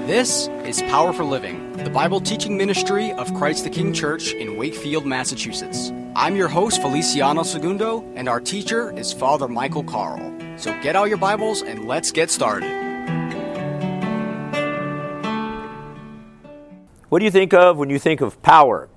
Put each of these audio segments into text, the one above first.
This is Power for Living, the Bible teaching ministry of Christ the King Church in Wakefield, Massachusetts. I'm your host, Feliciano Segundo, and our teacher is Father Michael Carl. So get out your Bibles and let's get started. What do you think of when you think of power?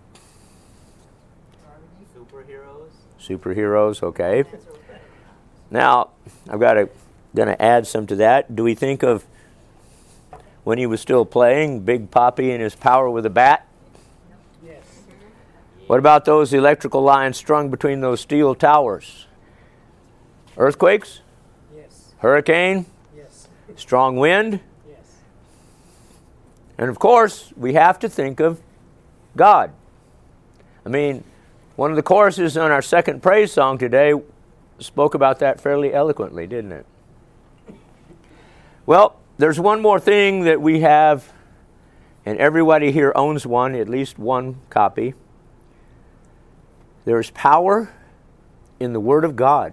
Superheroes, okay. Now, I've got to add some to that. Do we think of when he was still playing, Big Papi and his power with a bat? Yes. What about those electrical lines strung between those steel towers? Earthquakes? Yes. Hurricane? Yes. Strong wind? Yes. And of course, we have to think of God. I mean, one of the choruses on our second praise song today spoke about that fairly eloquently, didn't it? Well, there's one more thing that we have, and everybody here owns one, at least one copy. There's power in the Word of God.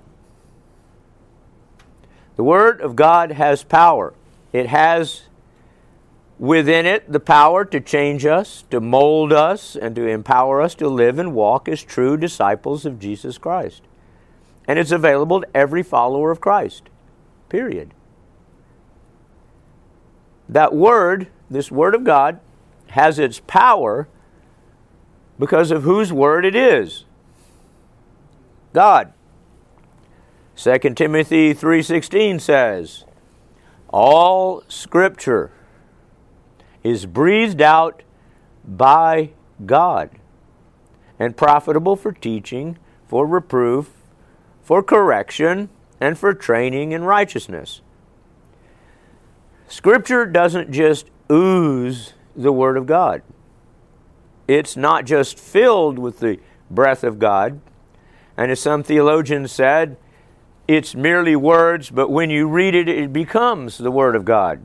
The Word of God has power. It has within it the power to change us, to mold us, and to empower us to live and walk as true disciples of Jesus Christ. And it's available to every follower of Christ, period. That Word, this Word of God, has its power because of whose Word it is. God. 2 Timothy 3:16 says, all Scripture is breathed out by God and profitable for teaching, for reproof, for correction, and for training in righteousness. Scripture doesn't just ooze the Word of God. It's not just filled with the breath of God. And as some theologians said, it's merely words, but when you read it, it becomes the Word of God.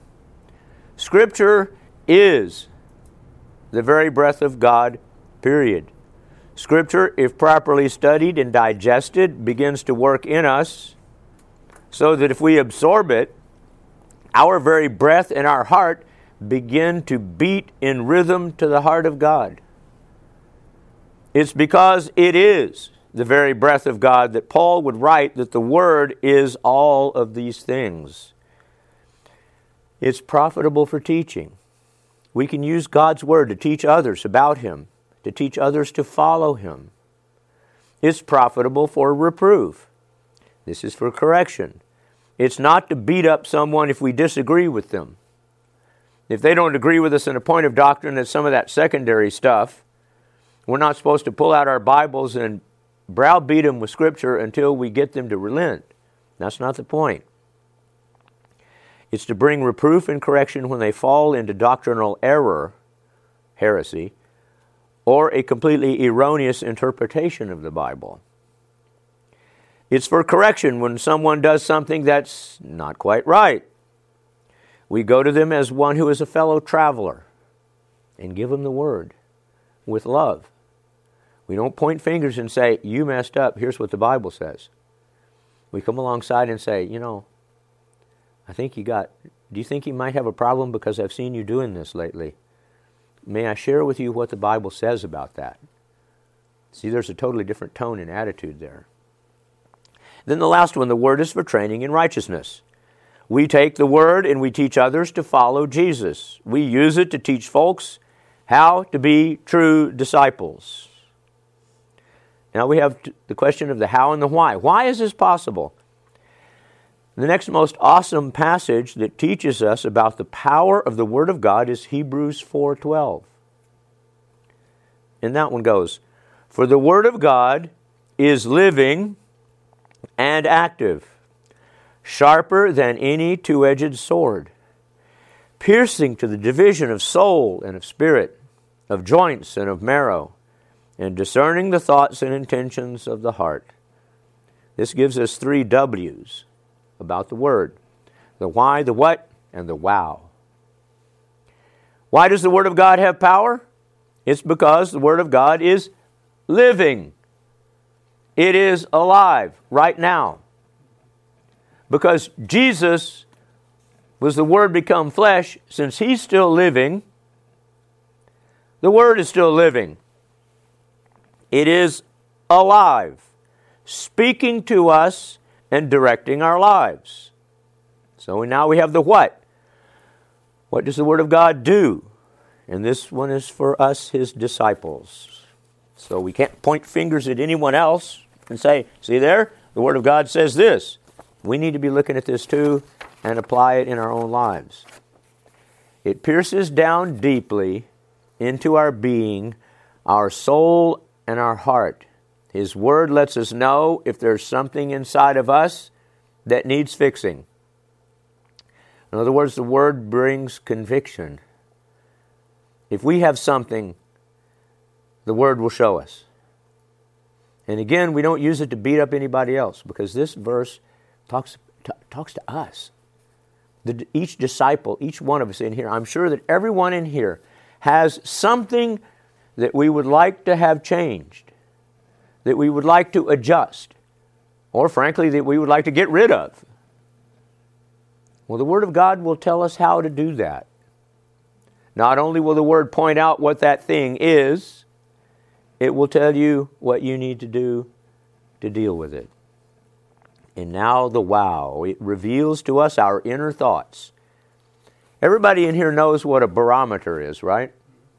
Scripture is the very breath of God, period. Scripture, if properly studied and digested, begins to work in us so that if we absorb it, our very breath and our heart begin to beat in rhythm to the heart of God. It's because it is the very breath of God that Paul would write that the Word is all of these things. It's profitable for teaching. We can use God's Word to teach others about Him, to teach others to follow Him. It's profitable for reproof. This is for correction. It's not to beat up someone if we disagree with them. If they don't agree with us in a point of doctrine, that's some of that secondary stuff. We're not supposed to pull out our Bibles and browbeat them with Scripture until we get them to relent. That's not the point. It's to bring reproof and correction when they fall into doctrinal error, heresy, or a completely erroneous interpretation of the Bible. It's for correction when someone does something that's not quite right. We go to them as one who is a fellow traveler and give them the Word with love. We don't point fingers and say, you messed up, here's what the Bible says. We come alongside and say, do you think you might have a problem because I've seen you doing this lately? May I share with you what the Bible says about that? See, there's a totally different tone and attitude there. Then the last one, the Word is for training in righteousness. We take the Word and we teach others to follow Jesus. We use it to teach folks how to be true disciples. Now we have the question of the how and the why. Why is this possible? The next most awesome passage that teaches us about the power of the Word of God is Hebrews 4:12. And that one goes, for the Word of God is living and active, sharper than any two-edged sword, piercing to the division of soul and of spirit, of joints and of marrow, and discerning the thoughts and intentions of the heart. This gives us 3 W's about the Word: the why, the what, and the wow. Why does the Word of God have power? It's because the Word of God is living. It is alive right now. Because Jesus was the Word become flesh. Since He's still living, the Word is still living. It is alive, speaking to us and directing our lives. So now we have the what. What does the Word of God do? And this one is for us, His disciples. So we can't point fingers at anyone else and say, see there, the Word of God says this. We need to be looking at this too and apply it in our own lives. It pierces down deeply into our being, our soul, and our heart. His Word lets us know if there's something inside of us that needs fixing. In other words, the Word brings conviction. If we have something, the Word will show us. And again, we don't use it to beat up anybody else, because this verse talks to us. Each disciple, each one of us in here, I'm sure that everyone in here has something that we would like to have changed, that we would like to adjust, or frankly, that we would like to get rid of. Well, the Word of God will tell us how to do that. Not only will the Word point out what that thing is, it will tell you what you need to do to deal with it. And now the wow. It reveals to us our inner thoughts. Everybody in here knows what a barometer is, right?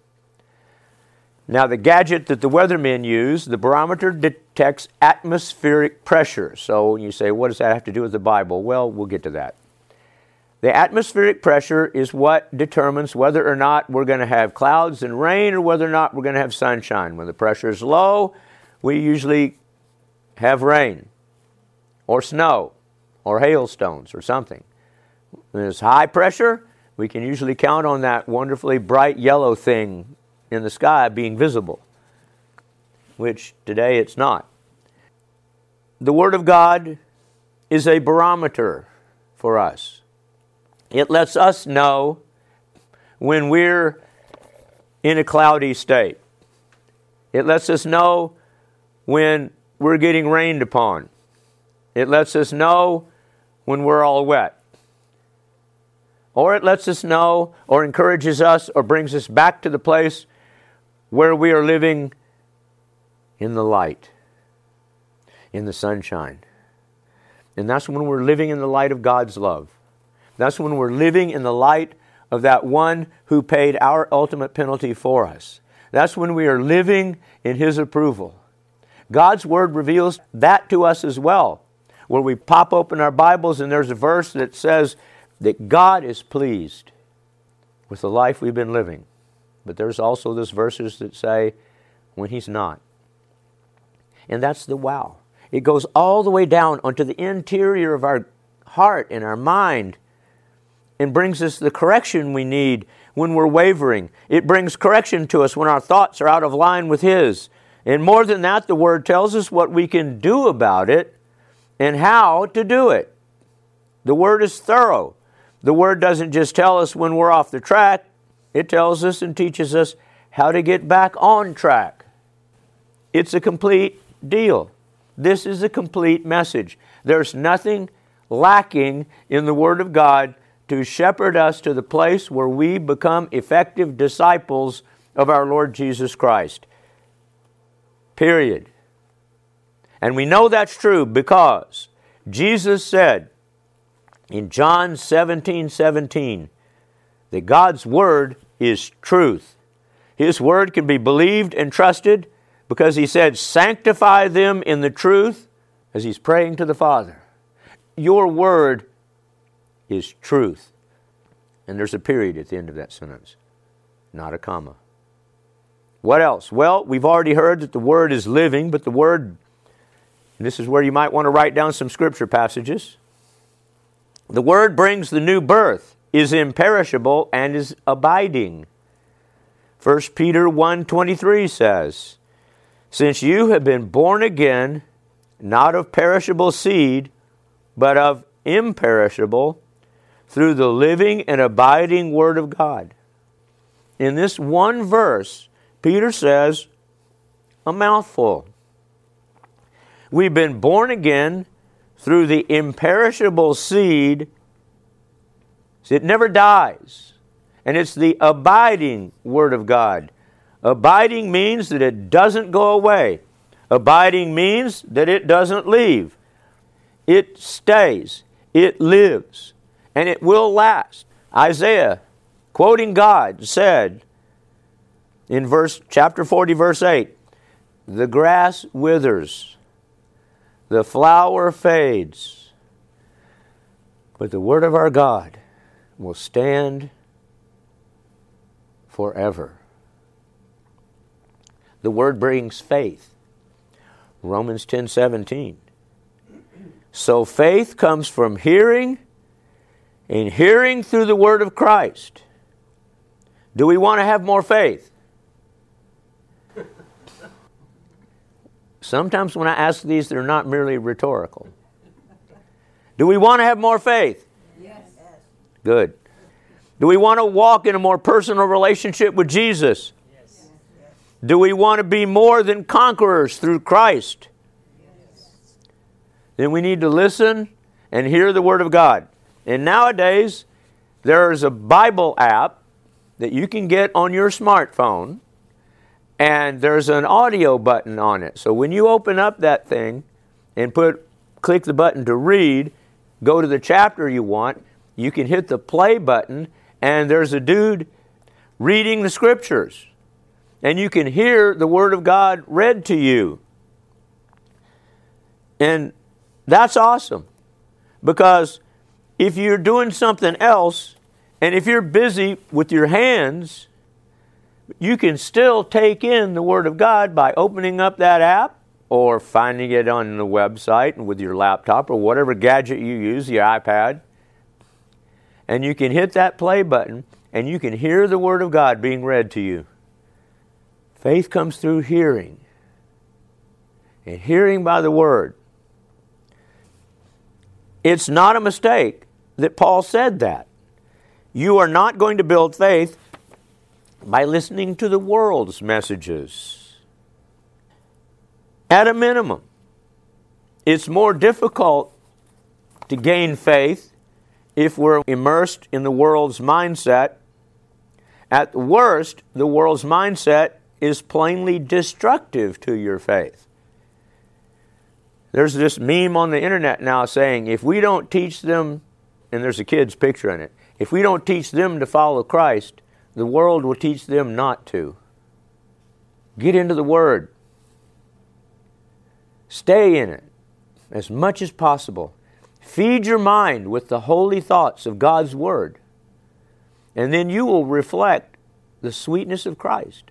Now the gadget that the weathermen use, the barometer detects atmospheric pressure. So when you say, what does that have to do with the Bible? Well, we'll get to that. The atmospheric pressure is what determines whether or not we're going to have clouds and rain or whether or not we're going to have sunshine. When the pressure is low, we usually have rain or snow or hailstones or something. When there's high pressure, we can usually count on that wonderfully bright yellow thing in the sky being visible, which today it's not. The Word of God is a barometer for us. It lets us know when we're in a cloudy state. It lets us know when we're getting rained upon. It lets us know when we're all wet. Or it lets us know or encourages us or brings us back to the place where we are living in the light, in the sunshine. And that's when we're living in the light of God's love. That's when we're living in the light of that one who paid our ultimate penalty for us. That's when we are living in His approval. God's Word reveals that to us as well, where we pop open our Bibles and there's a verse that says that God is pleased with the life we've been living. But there's also those verses that say when He's not. And that's the wow. It goes all the way down onto the interior of our heart and our mind and brings us the correction we need when we're wavering. It brings correction to us when our thoughts are out of line with His. And more than that, the Word tells us what we can do about it and how to do it. The Word is thorough. The Word doesn't just tell us when we're off the track. It tells us and teaches us how to get back on track. It's a complete deal. This is a complete message. There's nothing lacking in the Word of God to shepherd us to the place where we become effective disciples of our Lord Jesus Christ. Period. And we know that's true because Jesus said in John 17:17 that God's Word is truth. His Word can be believed and trusted because He said, sanctify them in the truth, as He's praying to the Father. Your Word is truth. And there's a period at the end of that sentence, not a comma. What else? Well, we've already heard that the Word is living, but the Word, and this is where you might want to write down some scripture passages. The Word brings the new birth, is imperishable, and is abiding. 1 Peter 1:23 says, since you have been born again, not of perishable seed, but of imperishable, through the living and abiding Word of God. In this one verse, Peter says a mouthful. We've been born again through the imperishable seed, See, it never dies. And it's the abiding Word of God. Abiding means that it doesn't go away. Abiding means that it doesn't leave. It stays. It lives. And it will last. Isaiah, quoting God, said in chapter 40, verse 8, "The grass withers, the flower fades, but the word of our God will stand forever." The word brings faith. Romans 10:17. So faith comes from hearing, and hearing through the word of Christ. Do we want to have more faith? Sometimes when I ask these, they're not merely rhetorical. Do we want to have more faith? Yes. Good. Do we want to walk in a more personal relationship with Jesus? Yes. Do we want to be more than conquerors through Christ? Yes. Then we need to listen and hear the Word of God. And nowadays, there's a Bible app that you can get on your smartphone, and there's an audio button on it. So when you open up that thing and click the button to read, go to the chapter you want, you can hit the play button, and there's a dude reading the Scriptures. And you can hear the Word of God read to you. And that's awesome. Because if you're doing something else, and if you're busy with your hands, you can still take in the Word of God by opening up that app or finding it on the website and with your laptop or whatever gadget you use, your iPad. And you can hit that play button and you can hear the Word of God being read to you. Faith comes through hearing, and hearing by the Word. It's not a mistake that Paul said that. You are not going to build faith by listening to the world's messages. At a minimum, it's more difficult to gain faith if we're immersed in the world's mindset. At the worst, the world's mindset is plainly destructive to your faith. There's this meme on the internet now saying, if we don't teach them, and there's a kid's picture in it, if we don't teach them to follow Christ, the world will teach them not to. Get into the Word. Stay in it as much as possible. Feed your mind with the holy thoughts of God's Word. And then you will reflect the sweetness of Christ.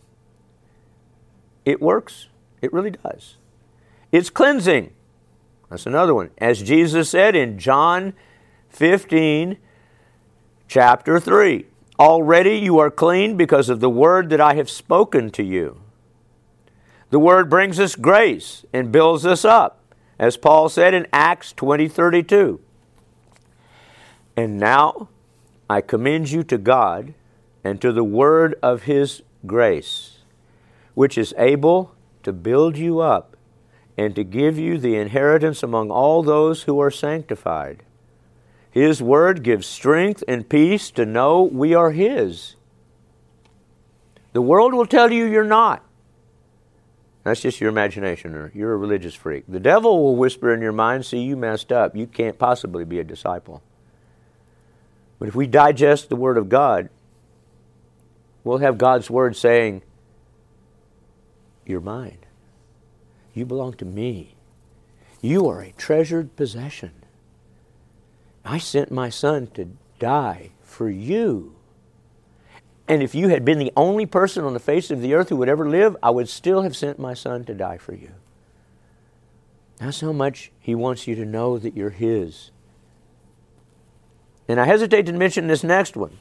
It works. It really does. It's cleansing. That's another one. As Jesus said in John 15, chapter 3, already you are clean because of the word that I have spoken to you. The word brings us grace and builds us up, as Paul said in Acts 20:32. And now I commend you to God and to the word of His grace, which is able to build you up and to give you the inheritance among all those who are sanctified. His word gives strength and peace to know we are His. The world will tell you you're not. That's just your imagination, or you're a religious freak. The devil will whisper in your mind, see, you messed up. You can't possibly be a disciple. But if we digest the Word of God, we'll have God's Word saying, you're mine. You belong to me. You are a treasured possession. I sent my Son to die for you. And if you had been the only person on the face of the earth who would ever live, I would still have sent my Son to die for you. That's how much He wants you to know that you're His. And I hesitate to mention this next one,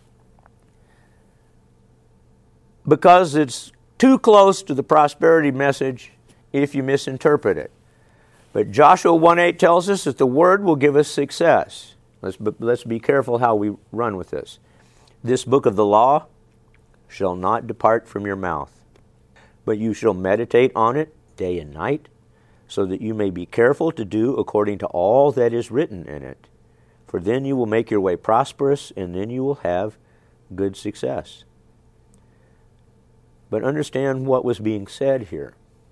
because it's too close to the prosperity message if you misinterpret it. But Joshua 1:8 tells us that the Word will give us success. Let's be careful how we run with this. This book of the law shall not depart from your mouth, but you shall meditate on it day and night, so that you may be careful to do according to all that is written in it. for then you will make your way prosperous, and then you will have good success. But understand what was being said here.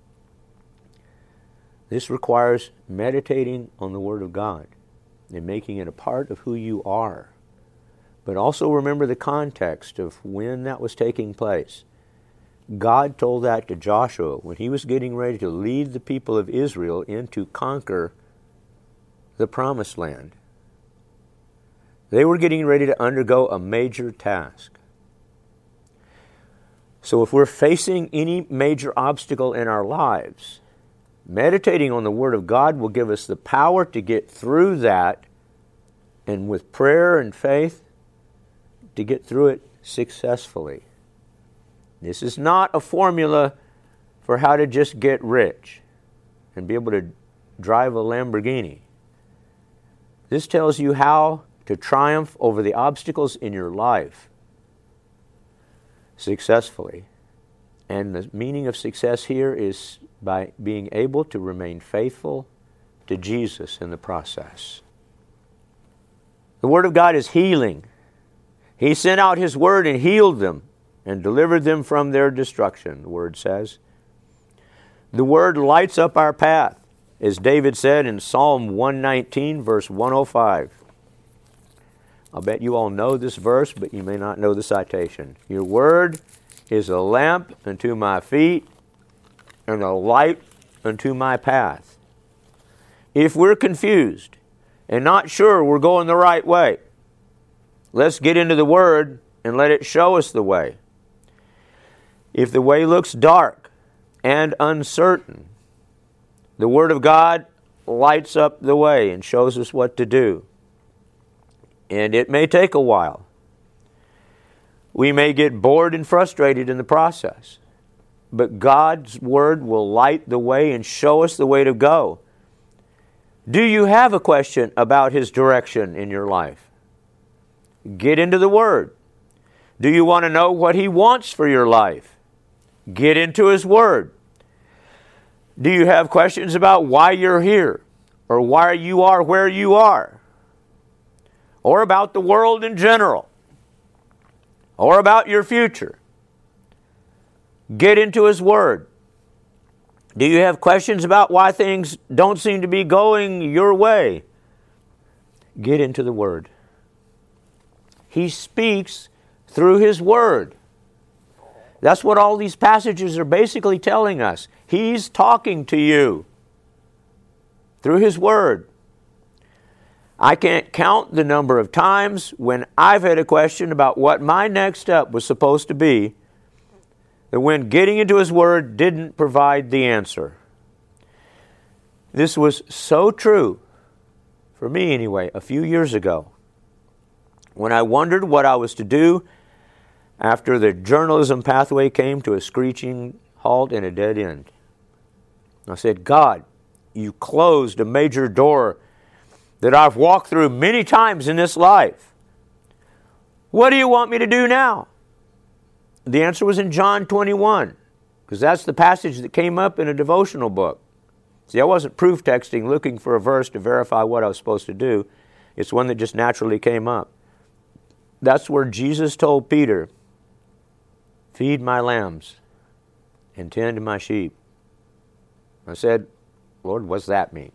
This requires meditating on the Word of God and making it a part of who you are. But also remember the context of when that was taking place. God told that to Joshua when he was getting ready to lead the people of Israel in to conquer the Promised Land. They were getting ready to undergo a major task. So if we're facing any major obstacle in our lives, meditating on the Word of God will give us the power to get through that, and with prayer and faith, to get through it successfully. This is not a formula for how to just get rich and be able to drive a Lamborghini. This tells you how to triumph over the obstacles in your life successfully. And the meaning of success here is by being able to remain faithful to Jesus in the process. The Word of God is healing. He sent out His Word and healed them and delivered them from their destruction, the Word says. The Word lights up our path, as David said in Psalm 119, verse 105. I'll bet you all know this verse, but you may not know the citation. Your Word is a lamp unto my feet and a light unto my path. If we're confused and not sure we're going the right way, let's get into the Word and let it show us the way. If the way looks dark and uncertain, the Word of God lights up the way and shows us what to do. And it may take a while. We may get bored and frustrated in the process. But God's Word will light the way and show us the way to go. Do you have a question about His direction in your life? Get into the Word. Do you want to know what He wants for your life? Get into His Word. Do you have questions about why you're here? Or why you are where you are? Or about the world in general? Or about your future? Get into His Word. Do you have questions about why things don't seem to be going your way? Get into the Word. He speaks through His Word. That's what all these passages are basically telling us. He's talking to you through His Word. I can't count the number of times when I've had a question about what my next step was supposed to be, that when getting into His Word didn't provide the answer. This was so true, for me anyway, a few years ago, when I wondered what I was to do after the journalism pathway came to a screeching halt and a dead end. I said, God, You closed a major door that I've walked through many times in this life. What do You want me to do now? The answer was in John 21, because that's the passage that came up in a devotional book. See, I wasn't proof texting looking for a verse to verify what I was supposed to do. It's one that just naturally came up. That's where Jesus told Peter, feed my lambs and tend to my sheep. I said, Lord, what's that mean?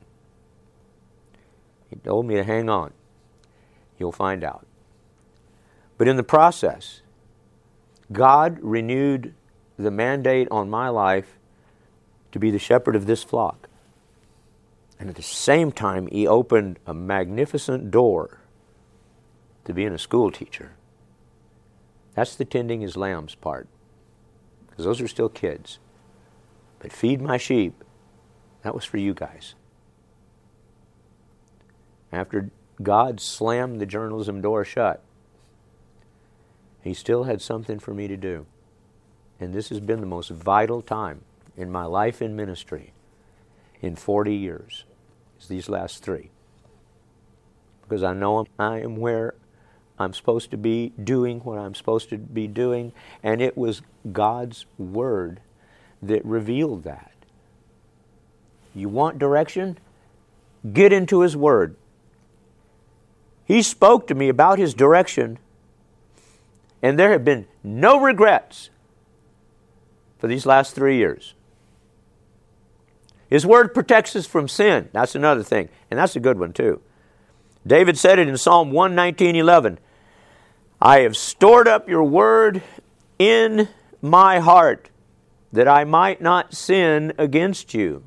He told me to hang on. You'll find out. But in the process, God renewed the mandate on my life to be the shepherd of this flock. And at the same time, He opened a magnificent door to being a school teacher. That's the tending His lambs part, because those are still kids. But feed my sheep, that was for you guys. After God slammed the journalism door shut, He still had something for me to do. And this has been the most vital time in my life in ministry in 40 years. It's these last 3. Because I know I am where I'm supposed to be, doing what I'm supposed to be doing, and it was God's Word that revealed that. You want direction? Get into His Word. He spoke to me about His direction, and there have been no regrets for these last 3 years. His Word protects us from sin. That's another thing, and that's a good one too. David said it in Psalm 119:11. I have stored up your Word in my heart, that I might not sin against you.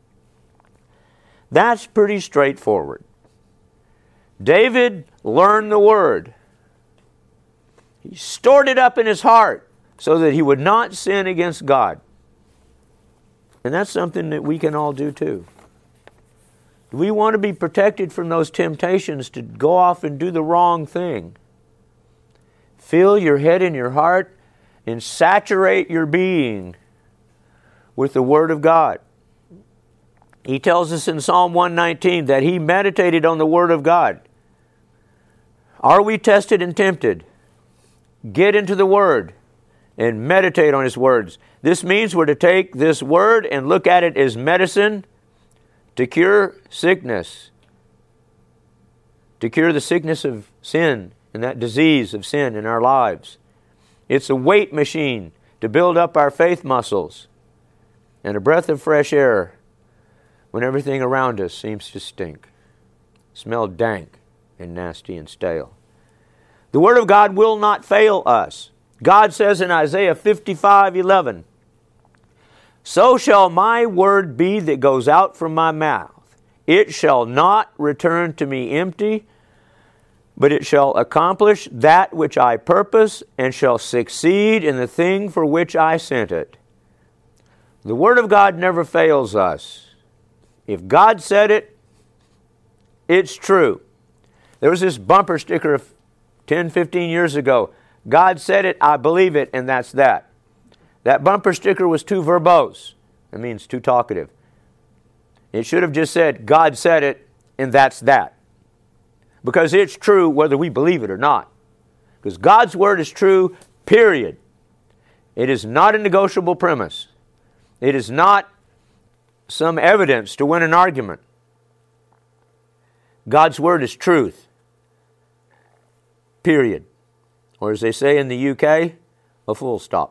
That's pretty straightforward. David learned the Word. He stored it up in his heart so that he would not sin against God. And that's something that we can all do too. We want to be protected from those temptations to go off and do the wrong thing. Fill your head and your heart and saturate your being with the Word of God. He tells us in Psalm 119 that he meditated on the Word of God. Are we tested and tempted? Get into the Word and meditate on His words. This means we're to take this Word and look at it as medicine to cure sickness, to cure the sickness of sin and that disease of sin in our lives. It's a weight machine to build up our faith muscles, and a breath of fresh air when everything around us seems to stink, smell dank and nasty and stale. The Word of God will not fail us. God says in Isaiah 55:11, so shall my word be that goes out from my mouth. It shall not return to me empty, but it shall accomplish that which I purpose, and shall succeed in the thing for which I sent it. The Word of God never fails us. If God said it, it's true. There was this bumper sticker 10, 15 years ago. God said it, I believe it, and that's that. That bumper sticker was too verbose. It means too talkative. It should have just said, God said it, and that's that. Because it's true whether we believe it or not. Because God's Word is true, period. It is not a negotiable premise. It is not some evidence to win an argument. God's Word is truth, period. Or as they say in the UK, a full stop.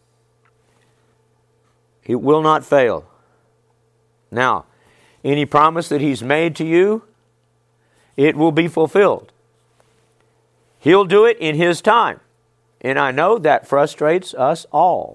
It will not fail. Now, any promise that He's made to you, it will be fulfilled. He'll do it in His time. And I know that frustrates us all.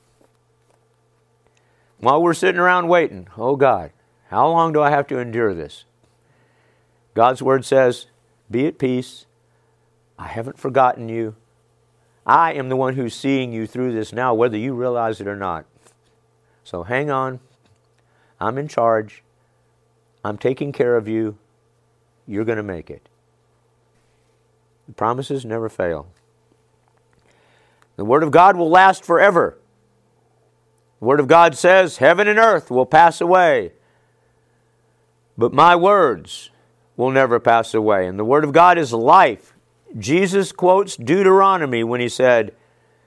While we're sitting around waiting, oh God, how long do I have to endure this? God's Word says, be at peace. I haven't forgotten you. I am the one who's seeing you through this now, whether you realize it or not. So hang on. I'm in charge. I'm taking care of you. You're going to make it. The promises never fail. The Word of God will last forever. The Word of God says, heaven and earth will pass away, but my words will never pass away. And the Word of God is life. Jesus quotes Deuteronomy when he said,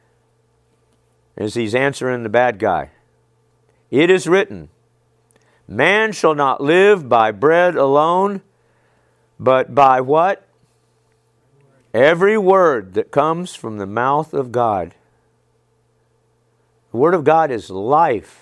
as he's answering the bad guy, it is written, man shall not live by bread alone, but by what? Every word that comes from the mouth of God. The Word of God is life.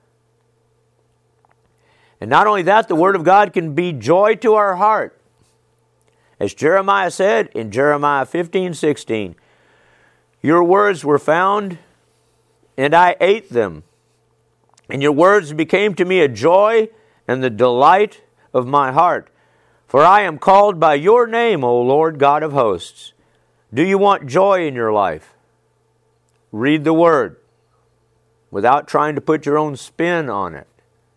And not only that, the Word of God can be joy to our heart. As Jeremiah said in Jeremiah 15:16, your words were found, and I ate them. And your words became to me a joy and the delight of my heart. For I am called by your name, O Lord God of hosts. Do you want joy in your life? Read the Word without trying to put your own spin on it.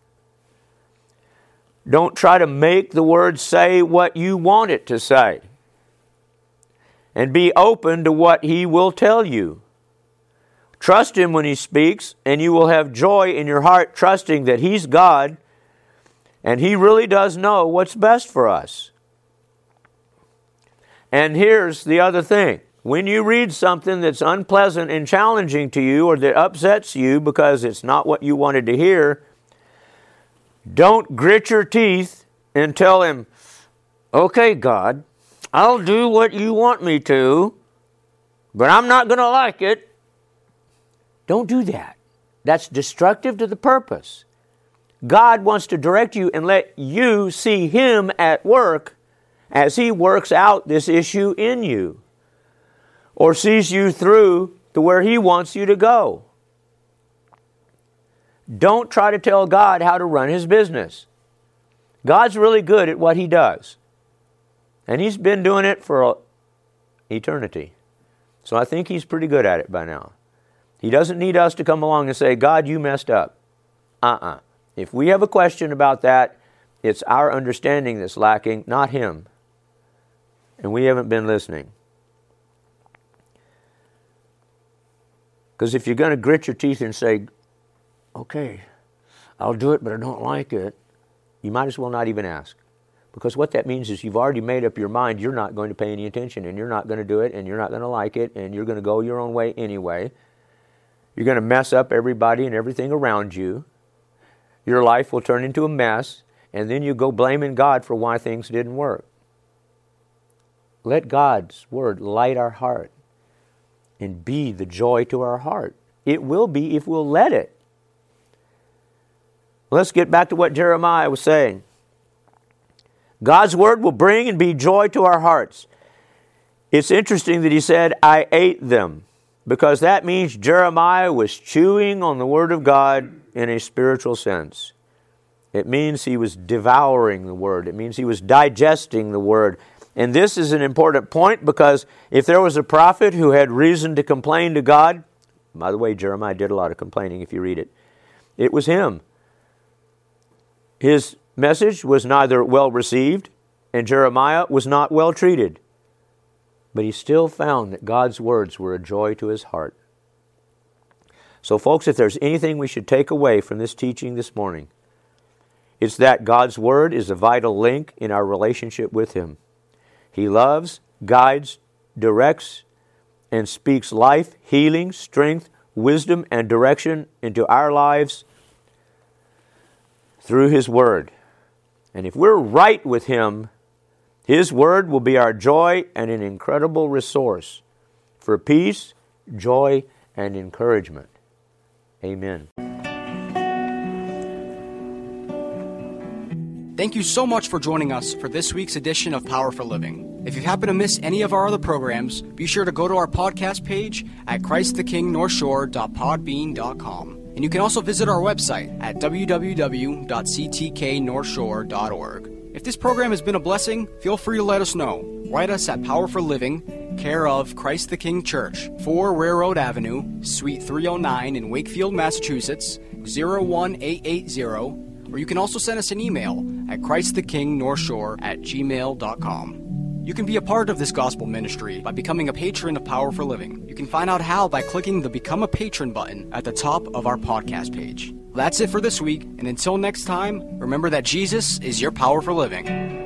Don't try to make the Word say what you want it to say. And be open to what He will tell you. Trust Him when He speaks, and you will have joy in your heart, trusting that He's God, and He really does know what's best for us. And here's the other thing. When you read something that's unpleasant and challenging to you, or that upsets you because it's not what you wanted to hear, don't grit your teeth and tell Him, okay, God, I'll do what you want me to, but I'm not going to like it. Don't do that. That's destructive to the purpose. God wants to direct you and let you see Him at work as He works out this issue in you, or sees you through to where He wants you to go. Don't try to tell God how to run His business. God's really good at what He does. And He's been doing it for eternity. So I think He's pretty good at it by now. He doesn't need us to come along and say, God, you messed up. If we have a question about that, it's our understanding that's lacking, not Him. And we haven't been listening. Because if you're going to grit your teeth and say, okay, I'll do it, but I don't like it, you might as well not even ask. Because what that means is you've already made up your mind you're not going to pay any attention, and you're not going to do it, and you're not going to like it, and you're going to go your own way anyway. You're going to mess up everybody and everything around you. Your life will turn into a mess, and then you go blaming God for why things didn't work. Let God's Word light our heart and be the joy to our heart. It will be if we'll let it. Let's get back to what Jeremiah was saying. God's Word will bring and be joy to our hearts. It's interesting that he said, I ate them, because that means Jeremiah was chewing on the Word of God in a spiritual sense. It means he was devouring the Word. It means he was digesting the Word. And this is an important point, because if there was a prophet who had reason to complain to God, by the way, Jeremiah did a lot of complaining if you read it, it was him. His message was neither well received, and Jeremiah was not well treated. But he still found that God's words were a joy to his heart. So folks, if there's anything we should take away from this teaching this morning, it's that God's Word is a vital link in our relationship with Him. He loves, guides, directs, and speaks life, healing, strength, wisdom, and direction into our lives through His Word. And if we're right with Him, His Word will be our joy and an incredible resource for peace, joy, and encouragement. Amen. Thank you so much for joining us for this week's edition of Power for Living. If you happen to miss any of our other programs, be sure to go to our podcast page at ChristTheKingNorthshore.podbean.com. And you can also visit our website at www.ctknorthshore.org. If this program has been a blessing, feel free to let us know. Write us at Power for Living, care of Christ the King Church, 4 Railroad Avenue, Suite 309 in Wakefield, Massachusetts, 01880. Or you can also send us an email at ChristTheKingNorthshore@gmail.com. You can be a part of this gospel ministry by becoming a patron of Power for Living. You can find out how by clicking the Become a Patron button at the top of our podcast page. That's it for this week, and until next time, remember that Jesus is your power for living.